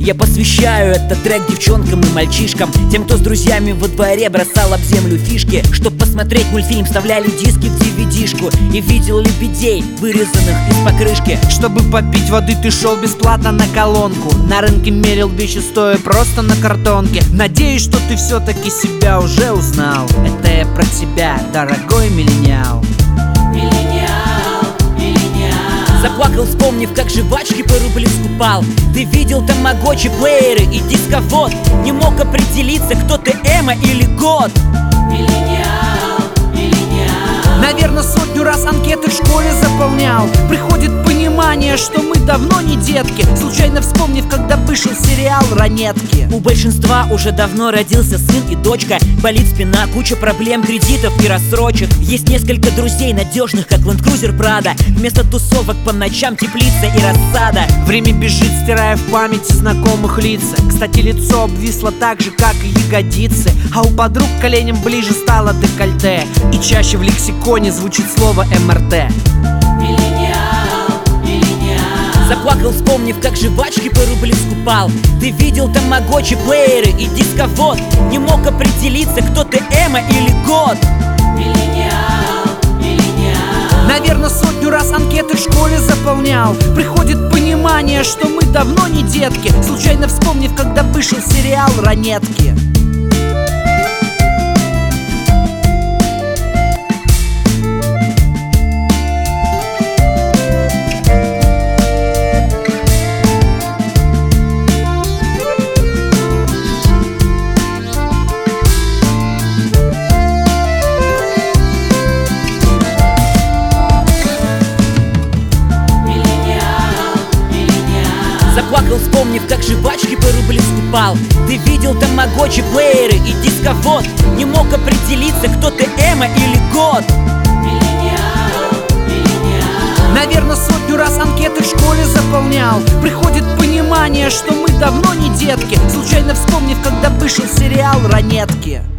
Я посвящаю этот трек девчонкам и мальчишкам, тем, кто с друзьями во дворе бросал об землю фишки. Чтоб посмотреть мультфильм, вставляли диски в DVD-шку и видел лебедей, вырезанных из покрышки. Чтобы попить воды, ты шел бесплатно на колонку. На рынке мерил вещи, стоя просто на картонке. Надеюсь, что ты все-таки себя уже узнал. Это я про тебя, дорогой миллениал. Заплакал, вспомнив, как жвачки по рублю скупал. Ты видел тамагочи, плееры и дисковод. Не мог определиться, кто ты, Эма или год. Наверное, 100 раз анкеты в школе заполнял. Приходит понимание, что мы давно не детки, случайно вспомнив, когда вышел сериал «Ранетки». У большинства уже давно родился сын и дочка. Болит спина, куча проблем, кредитов и рассрочек. Есть несколько друзей надежных, как Land Cruiser Prado. Вместо тусовок по ночам теплица и рассада. Время бежит, стирая в памяти знакомых лица. Кстати, лицо обвисло так же, как и ягодицы. А у подруг коленям ближе стало декольте. И чаще в лексиконе звучит слово МРТ. Заплакал, вспомнив, как жвачки по рублю скупал. Ты видел тамагочи, плееры и дисковод. Не мог определиться, кто ты, Эма или год. Наверное, 100 раз анкеты в школе заполнял. Приходит понимание, что мы давно не детки, случайно вспомнив, когда вышел сериал «Ранетки». Заплакал, вспомнив, как жвачки по рублю скупал. Ты видел тамагочи, плееры и дисковод. Не мог определиться, кто ты, Эма или год. Наверное, 100 раз анкеты в школе заполнял. Приходит понимание, что мы давно не детки, случайно вспомнив, когда вышел сериал «Ранетки».